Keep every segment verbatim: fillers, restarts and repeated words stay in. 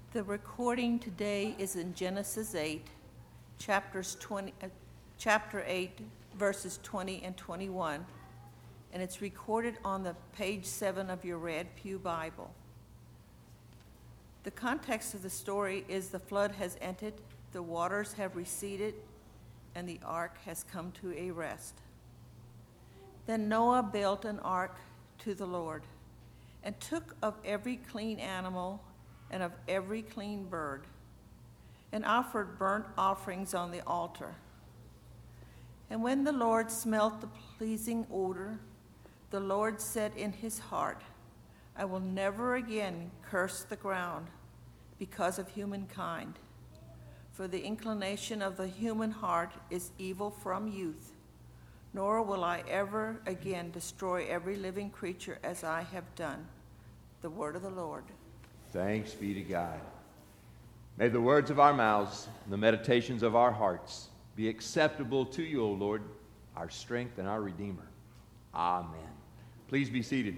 The recording today is in Genesis eight, chapters twenty, uh, chapter eight, verses twenty and twenty-one, and it's recorded on the page seven of your Red Pew Bible. The context of the story is the flood has entered, the waters have receded, and the ark has come to a rest. Then Noah built an ark to the Lord, and took of every clean animal and of every clean bird, and offered burnt offerings on the altar. And when the Lord smelt the pleasing odor, the Lord said in his heart, I will never again curse the ground because of humankind, for the inclination of the human heart is evil from youth, nor will I ever again destroy every living creature as I have done. The word of the Lord. Thanks be to God. May the words of our mouths and the meditations of our hearts be acceptable to you, O Lord, our strength and our Redeemer. Amen. Please be seated.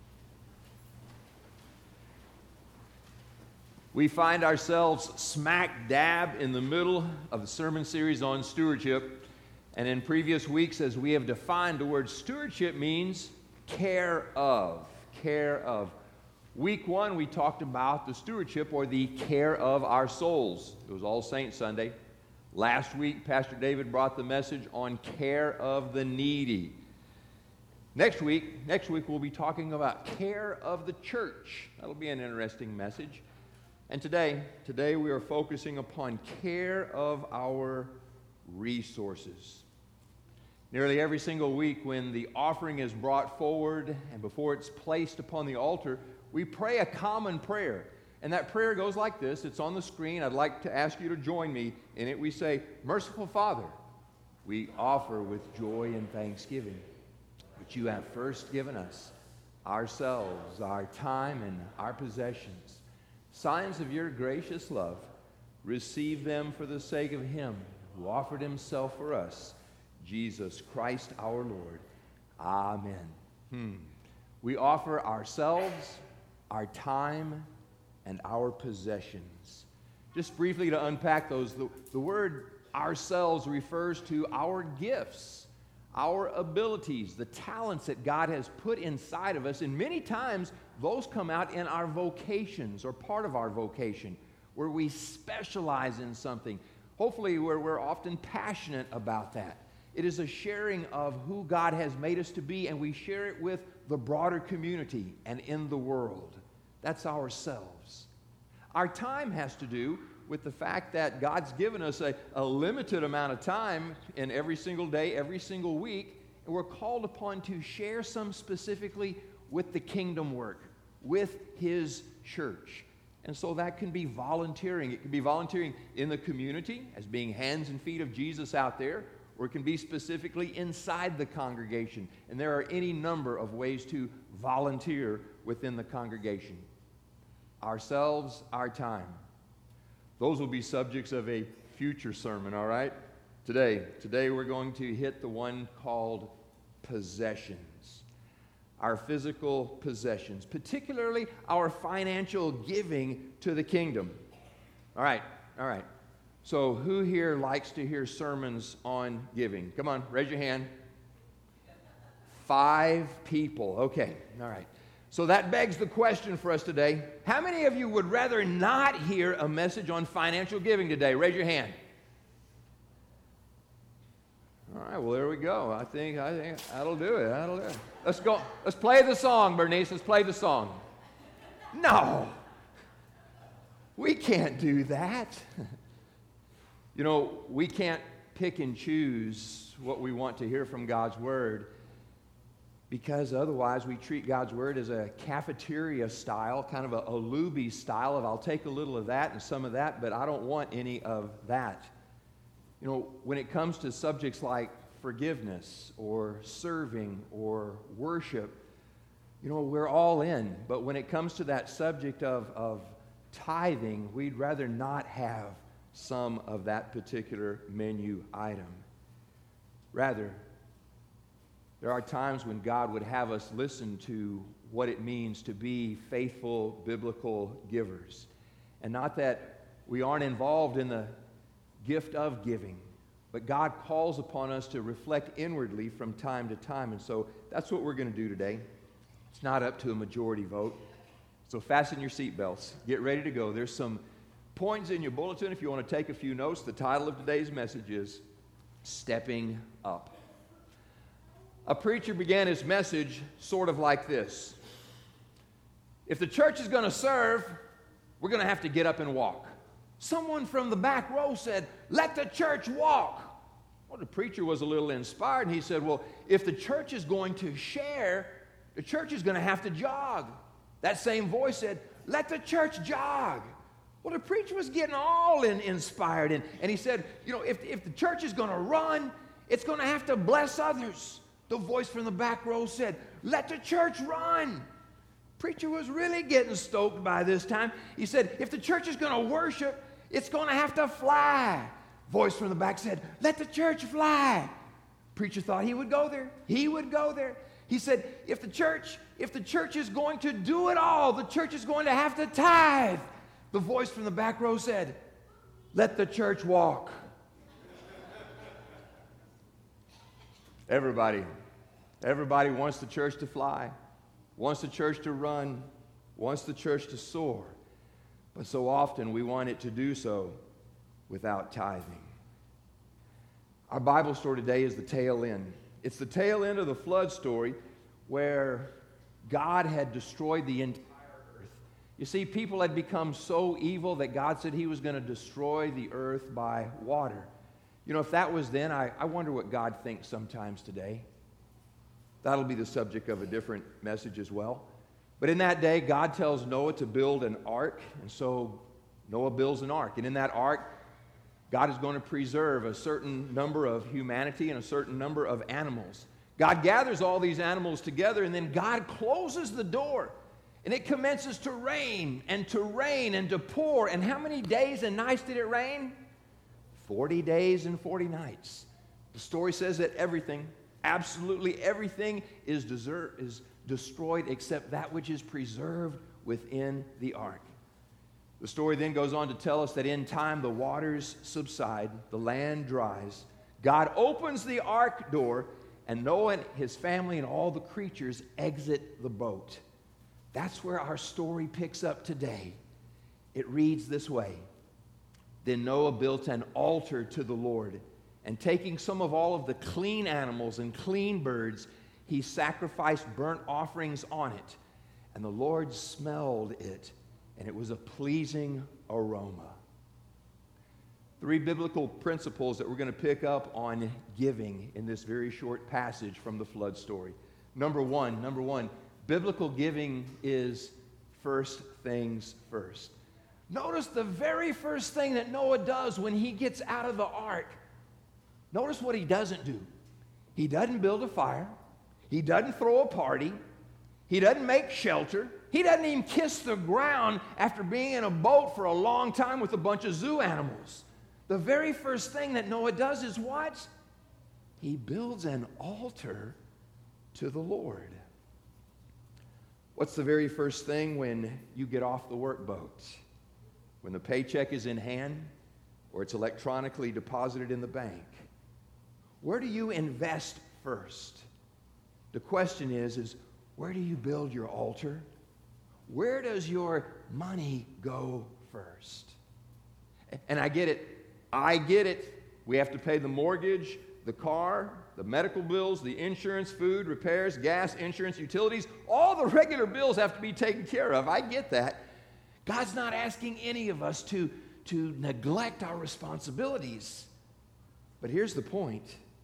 We find ourselves smack dab in the middle of the sermon series on stewardship. And in previous weeks, as we have defined, the word stewardship means care of, care of. Week one, we talked about the stewardship or the care of our souls. It was All Saints Sunday. Last week, Pastor David brought the message on care of the needy. Next week, next week we'll be talking about care of the church. That'll be an interesting message. And today, today we are focusing upon care of our resources. Nearly every single week when the offering is brought forward and before it's placed upon the altar, we pray a common prayer. And that prayer goes like this. It's on the screen. I'd like to ask you to join me in it. We say, Merciful Father, we offer with joy and thanksgiving, which you have first given us, ourselves, our time, and our possessions. Signs of your gracious love, receive them for the sake of him who offered himself for us, Jesus Christ our Lord. Amen. Hmm. We offer ourselves, our time, and our possessions. Just briefly to unpack those, the, the word ourselves refers to our gifts, our abilities, the talents that God has put inside of us, and many times those come out in our vocations or part of our vocation, where we specialize in something, hopefully where we're often passionate about that. It is a sharing of who God has made us to be, and we share it with the broader community and in the world. That's ourselves. Our time has to do with the fact that God's given us a, a limited amount of time in every single day, every single week, and we're called upon to share some specifically with the kingdom work, with his church. And so that can be volunteering. It can be volunteering in the community as being hands and feet of Jesus out there, or it can be specifically inside the congregation. And there are any number of ways to volunteer within the congregation. Ourselves, our time. Those will be subjects of a future sermon, all right? Today, today we're going to hit the one called possessions. Our physical possessions, particularly our financial giving to the kingdom. All right, all right. So who here likes to hear sermons on giving? Come on, raise your hand. Five people. Okay, all right. So that begs the question for us today. How many of you would rather not hear a message on financial giving today? Raise your hand. All right, well, there we go. I think, I think that'll do it. That'll do it. Let's go. Let's play the song, Bernice. Let's play the song. No. We can't do that. You know, we can't pick and choose what we want to hear from God's Word, because otherwise we treat God's Word as a cafeteria style, kind of a, a Luby style of I'll take a little of that and some of that, but I don't want any of that. You know, when it comes to subjects like forgiveness or serving or worship, you know, we're all in. But when it comes to that subject of, of tithing, we'd rather not have some of that particular menu item. Rather, there are times when God would have us listen to what it means to be faithful biblical givers. And not that we aren't involved in the gift of giving, but God calls upon us to reflect inwardly from time to time. And so that's what we're going to do today. It's not up to a majority vote. So fasten your seatbelts. Get ready to go. There's some points in your bulletin if you want to take a few notes. The title of today's message is Stepping Up. A preacher began his message sort of like this. If the church is going to serve, we're going to have to get up and walk. Someone from the back row said, let the church walk. Well, the preacher was a little inspired, and he said, well, if the church is going to share, the church is going to have to jog. That same voice said, let the church jog. Well, the preacher was getting all in, inspired, and, and he said, you know, if, if the church is going to run, it's going to have to bless others. The voice from the back row said, let the church run. Preacher was really getting stoked by this time. He said, if the church is going to worship, it's going to have to fly. Voice from the back said, let the church fly. Preacher thought he would go there. He would go there. He said, if the church, if the church is going to do it all, the church is going to have to tithe. The voice from the back row said, let the church walk. Everybody, everybody wants the church to fly, wants the church to run, wants the church to soar. But so often we want it to do so without tithing. Our Bible story today is the tail end. It's the tail end of the flood story where God had destroyed the entire earth. You see, people had become so evil that God said he was going to destroy the earth by water. You know, if that was then, I, I wonder what God thinks sometimes today. That'll be the subject of a different message as well. But in that day, God tells Noah to build an ark, and so Noah builds an ark. And in that ark, God is going to preserve a certain number of humanity and a certain number of animals. God gathers all these animals together, and then God closes the door. And it commences to rain and to rain and to pour. And how many days and nights did it rain? forty days and forty nights. The story says that everything, absolutely everything is, desert, is destroyed except that which is preserved within the ark. The story then goes on to tell us that in time the waters subside, the land dries. God opens the ark door, and Noah and his family and all the creatures exit the boat. That's where our story picks up today. It reads this way. Then Noah built an altar to the Lord, and taking some of all of the clean animals and clean birds, he sacrificed burnt offerings on it. And the Lord smelled it, and it was a pleasing aroma. Three biblical principles that we're going to pick up on giving in this very short passage from the flood story. Number one, number one, biblical giving is first things first. Notice the very first thing that Noah does when he gets out of the ark. Notice what he doesn't do. He doesn't build a fire. He doesn't throw a party. He doesn't make shelter. He doesn't even kiss the ground after being in a boat for a long time with a bunch of zoo animals. The very first thing that Noah does is what? He builds an altar to the Lord. What's the very first thing when you get off the workboat? When the paycheck is in hand or it's electronically deposited in the bank? Where do you invest first? The question is, is where do you build your altar? Where does your money go first? And I get it. I get it. We have to pay the mortgage, the car, the medical bills, the insurance, food, repairs, gas, insurance, utilities. All the regular bills have to be taken care of. I get that. God's not asking any of us to, to neglect our responsibilities. But here's the point.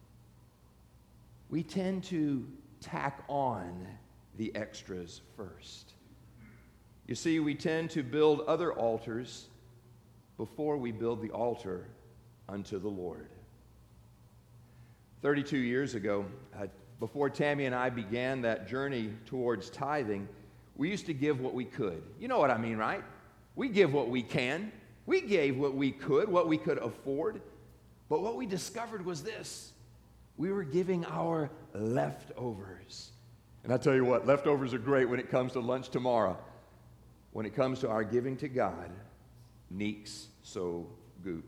We tend to tack on the extras first. You see, we tend to build other altars before we build the altar unto the Lord. thirty-two years ago, uh, before Tammy and I began that journey towards tithing, we used to give what we could. You know what I mean, right? We give what we can. We gave what we could, what we could afford. But what we discovered was this. We were giving our leftovers. And I tell you what, leftovers are great when it comes to lunch tomorrow. When it comes to our giving to God, nichts so gut.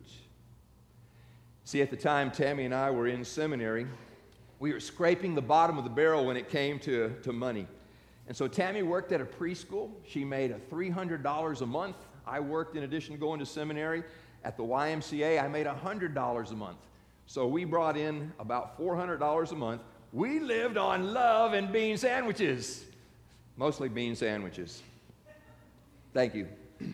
See, at the time Tammy and I were in seminary, we were scraping the bottom of the barrel when it came to, to money. And so Tammy worked at a preschool. She made a three hundred dollars a month. I worked, in addition to going to seminary, at the Y M C A. I made one hundred dollars a month. So we brought in about four hundred dollars a month. We lived on love and bean sandwiches. Mostly bean sandwiches. Thank you.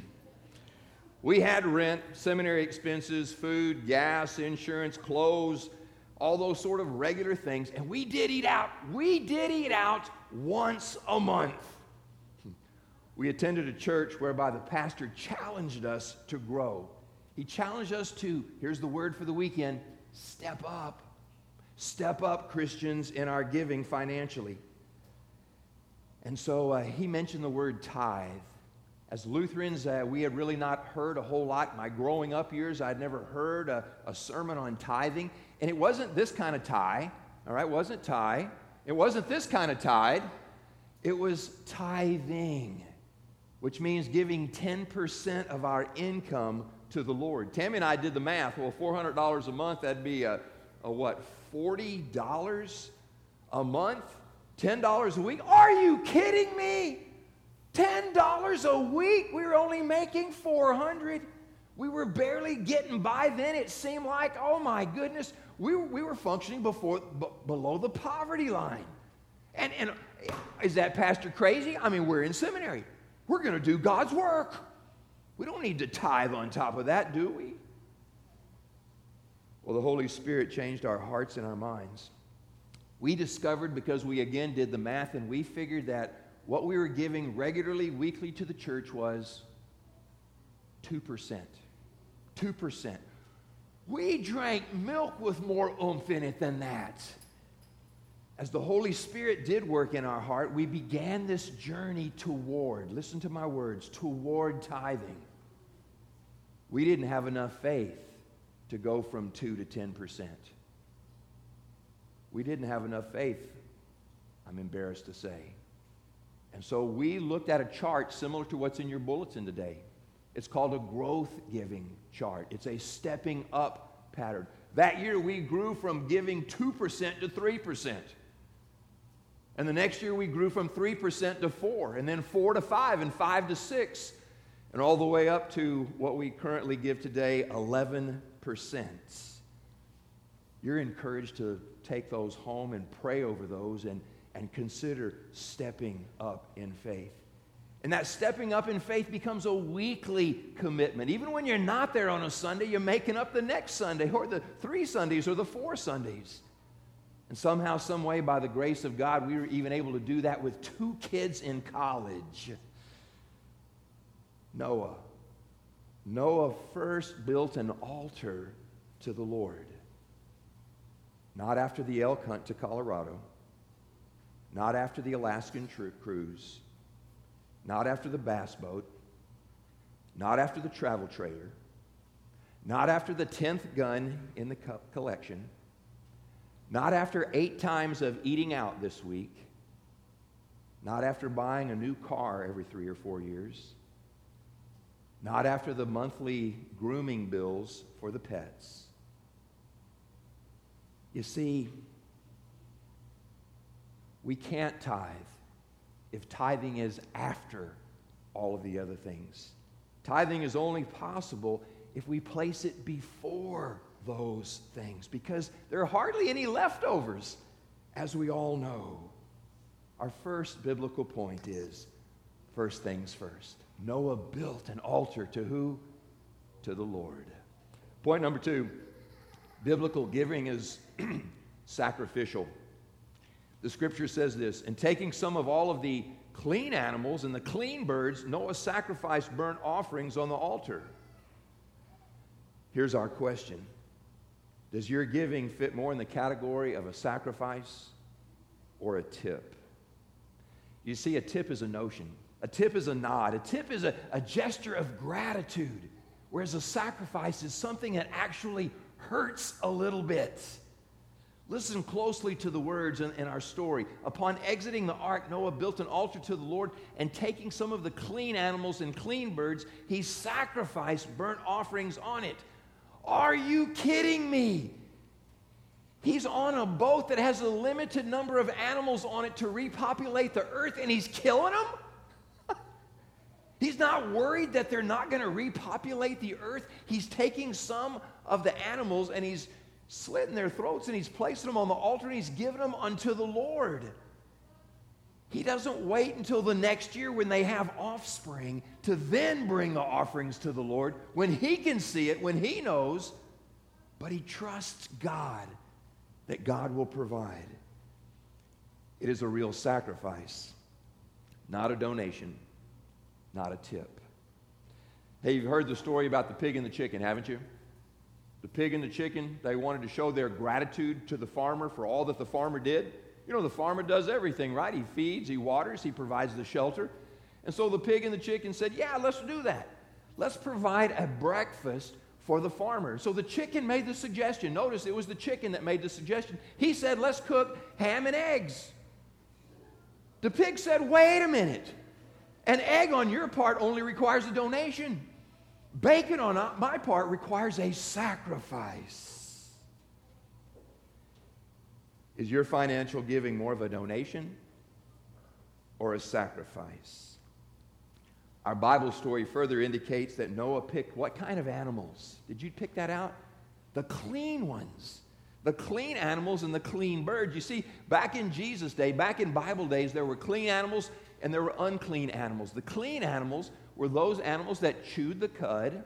We had rent, seminary expenses, food, gas, insurance, clothes, all those sort of regular things. And we did eat out. We did eat out once a month. We attended a church whereby the pastor challenged us to grow. He challenged us to, here's the word for the weekend, step up. Step up, Christians, in our giving financially. And so uh, he mentioned the word tithe. As Lutherans, uh, we had really not heard a whole lot. In my growing up years, I'd never heard a, a sermon on tithing. And it wasn't this kind of tithe, all right? It wasn't tithe. It wasn't this kind of tithe. It was tithing, which means giving ten percent of our income to the Lord. Tammy and I did the math. Well, four hundred dollars a month, that'd be a, a what, forty dollars a month? ten dollars a week? Are you kidding me? ten dollars a week? We were only making four hundred dollars. We were barely getting by then. It seemed like, oh my goodness, we were, we were functioning before, b- below the poverty line. And, and is that pastor crazy? I mean, we're in seminary. We're going to do God's work. We don't need to tithe on top of that, do we? Well, the Holy Spirit changed our hearts and our minds. We discovered, because we again did the math, and we figured that what we were giving regularly, weekly to the church was two percent. two percent. We drank milk with more oomph in it than that. As the Holy Spirit did work in our heart, we began this journey toward, listen to my words, toward tithing. We didn't have enough faith to go from two to ten percent. We didn't have enough faith, I'm embarrassed to say. And so we looked at a chart similar to what's in your bulletin today. It's called a growth giving chart. It's a stepping up pattern. That year we grew from giving two percent to three percent. And the next year we grew from three percent to four, and then four to five, and five to six, and all the way up to what we currently give today, eleven percent. You're encouraged to take those home and pray over those and, and consider stepping up in faith. And that stepping up in faith becomes a weekly commitment. Even when you're not there on a Sunday, you're making up the next Sunday, or the three Sundays, or the four Sundays. And somehow, some way, by the grace of God, we were even able to do that with two kids in college. Noah. Noah first built an altar to the Lord. Not after the elk hunt to Colorado. Not after the Alaskan tr- cruise. Not after the bass boat. Not after the travel trailer. Not after the tenth gun in the co- collection. Not after eight times of eating out this week. Not after buying a new car every three or four years. Not after the monthly grooming bills for the pets. You see, we can't tithe if tithing is after all of the other things. Tithing is only possible if we place it before those things, because there are hardly any leftovers, as we all know. Our first biblical point is, first things first. Noah built an altar to who? To the Lord. Point number two, biblical giving is sacrificial. The scripture says this, "And taking some of all of the clean animals and the clean birds, Noah sacrificed burnt offerings on the altar." Here's our question. Does your giving fit more in the category of a sacrifice or a tip? You see, a tip is a notion. A tip is a nod. A tip is a, a gesture of gratitude, whereas a sacrifice is something that actually hurts a little bit. Listen closely to the words in, in our story. Upon exiting the ark, Noah built an altar to the Lord, and taking some of the clean animals and clean birds, he sacrificed burnt offerings on it. Are you kidding me? He's on a boat that has a limited number of animals on it to repopulate the earth, and he's killing them? He's not worried that they're not going to repopulate the earth. He's taking some of the animals and he's slitting their throats, and he's placing them on the altar, and he's giving them unto the Lord. He doesn't wait until the next year when they have offspring to then bring the offerings to the Lord, when he can see it, when he knows, but he trusts God that God will provide. It is a real sacrifice, not a donation, not a tip. Hey, you've heard the story about the pig and the chicken, haven't you? The pig and the chicken, they wanted to show their gratitude to the farmer for all that the farmer did. You know, the farmer does everything, right? He feeds, he waters, he provides the shelter. And so the pig and the chicken said, yeah, let's do that. Let's provide a breakfast for the farmer. So the chicken made the suggestion. Notice it was the chicken that made the suggestion. He said, let's cook ham and eggs. The pig said, wait a minute. An egg on your part only requires a donation. Bacon on my part requires a sacrifice. Is your financial giving more of a donation or a sacrifice? Our Bible story further indicates that Noah picked what kind of animals? Did you pick that out? The clean ones. The clean animals and the clean birds. You see, back in Jesus' day, back in Bible days, there were clean animals and there were unclean animals. The clean animals were those animals that chewed the cud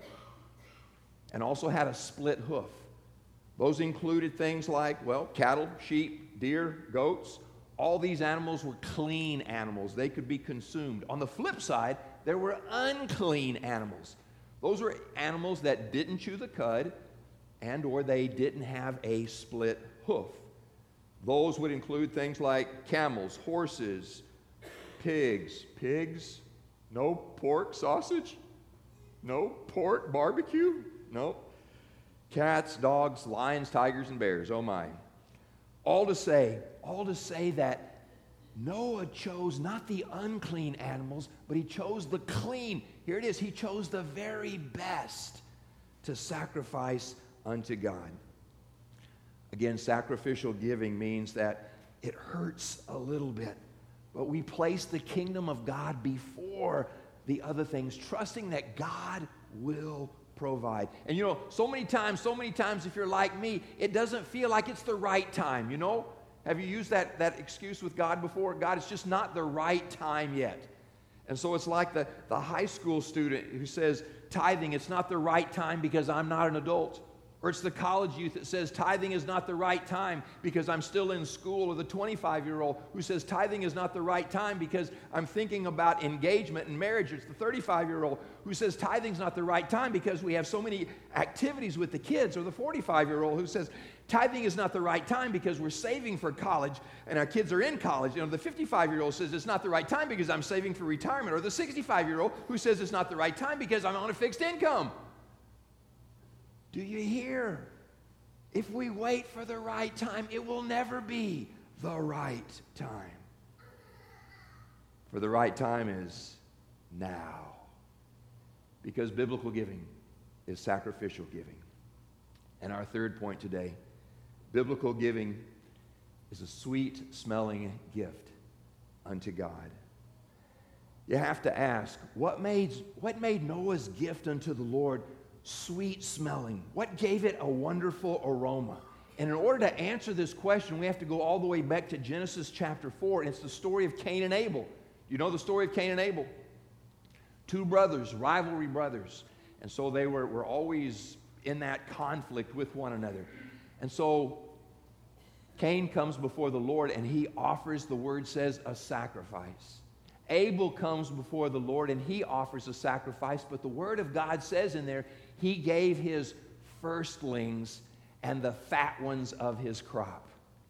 and also had a split hoof. Those included things like, well, cattle, sheep, deer, goats. All these animals were clean animals. They could be consumed. On the flip side, there were unclean animals. Those were animals that didn't chew the cud and or they didn't have a split hoof. Those would include things like camels, horses, pigs. Pigs? No pork sausage? No pork barbecue? No. Cats, dogs, lions, tigers, and bears. Oh my. All to say, all to say that Noah chose not the unclean animals, but he chose the clean. Here it is. He chose the very best to sacrifice unto God. Again, sacrificial giving means that it hurts a little bit, but we place the kingdom of God before the other things, trusting that God will provide. And you know, so many times, so many times, if you're like me, it doesn't feel like it's the right time, you know? Have you used that, that excuse with God before? God, it's just not the right time yet. And so it's like the, the high school student who says, tithing, it's not the right time because I'm not an adult. Or it's the college youth that says tithing is not the right time because I'm still in school. Or the twenty-five-year-old who says tithing is not the right time because I'm thinking about engagement and marriage. It's the thirty-five-year-old who says tithing's not the right time because we have so many activities with the kids. Or the forty-five-year-old who says tithing is not the right time because we're saving for college and our kids are in college. You know, the fifty-five-year-old says it's not the right time because I'm saving for retirement. Or the sixty-five-year-old who says it's not the right time because I'm on a fixed income. Do you hear? If we wait for the right time, it will never be the right time. For the right time is now. Because biblical giving is sacrificial giving. And our third point today, biblical giving is a sweet-smelling gift unto God. You have to ask, what made, what made Noah's gift unto the Lord sweet smelling? What gave it a wonderful aroma? And in order to answer this question, we have to go all the way back to Genesis chapter four, and it's the story of Cain and Abel. You know the story of Cain and Abel? Two brothers, rivalry brothers. And so they were, were always in that conflict with one another. And so Cain comes before the Lord, and he offers, the word says, a sacrifice. Abel comes before the Lord, and he offers a sacrifice, but the word of God says in there, he gave his firstlings and the fat ones of his crop.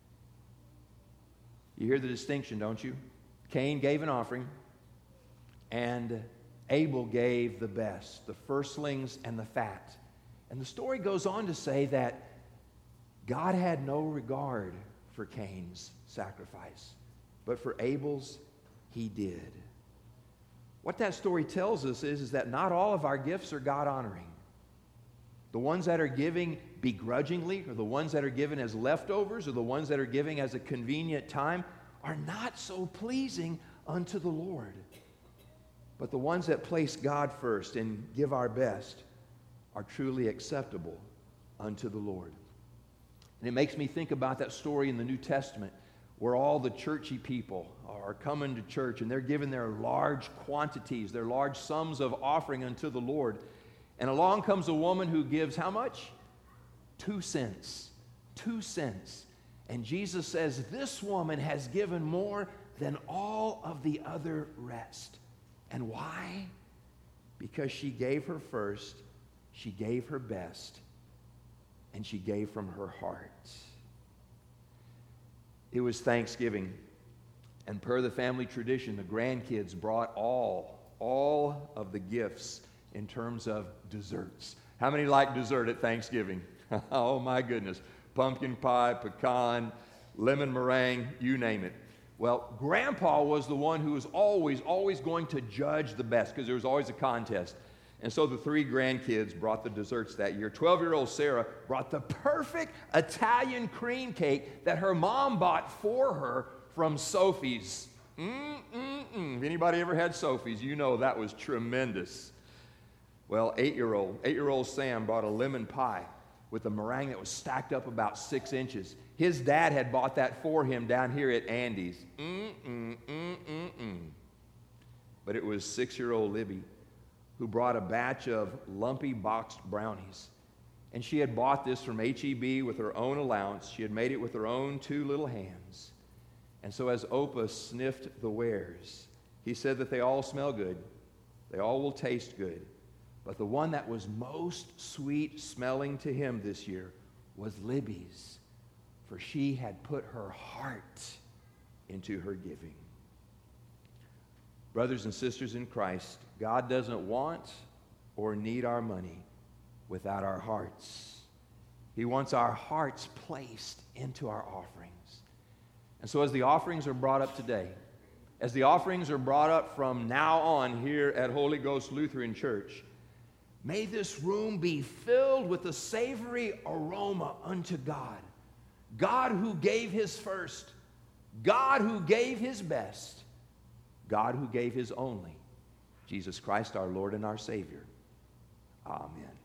You hear the distinction, don't you? Cain gave an offering, and Abel gave the best, the firstlings and the fat. And the story goes on to say that God had no regard for Cain's sacrifice, but for Abel's, he did. What that story tells us is, is that not all of our gifts are God-honoring. The ones that are giving begrudgingly, or the ones that are given as leftovers, or the ones that are giving as a convenient time, are not so pleasing unto the Lord. But the ones that place God first and give our best are truly acceptable unto the Lord. And it makes me think about that story in the New Testament where all the churchy people are coming to church and they're giving their large quantities, their large sums of offering unto the Lord. And along comes a woman who gives how much? Two cents. Two cents. And Jesus says, this woman has given more than all of the other rest. And why? Because she gave her first, she gave her best, and she gave from her heart. It was Thanksgiving, and per the family tradition, the grandkids brought all, all of the gifts in terms of desserts. How many like dessert at Thanksgiving? Oh my goodness. Pumpkin pie, pecan, lemon meringue, you name it. Well, Grandpa was the one who was always, always going to judge the best because there was always a contest. And so the three grandkids brought the desserts that year. twelve-year-old Sarah brought the perfect Italian cream cake that her mom bought for her from Sophie's. Mm-mm-mm. If anybody ever had Sophie's, you know that was tremendous. Well, eight-year-old, eight-year-old Sam brought a lemon pie with a meringue that was stacked up about six inches. His dad had bought that for him down here at Andy's. Mm-mm-mm-mm-mm. But it was six-year-old Libby who brought a batch of lumpy boxed brownies. And she had bought this from H E B with her own allowance. She had made it with her own two little hands. And so as Opa sniffed the wares, he said that they all smell good. They all will taste good. But the one that was most sweet smelling to him this year was Libby's, for she had put her heart into her giving. Brothers and sisters in Christ, God doesn't want or need our money without our hearts. He wants our hearts placed into our offerings. And so as the offerings are brought up today, as the offerings are brought up from now on here at Holy Ghost Lutheran Church, may this room be filled with a savory aroma unto God. God who gave his first, God who gave his best, God who gave his only, Jesus Christ our Lord and our Savior. Amen.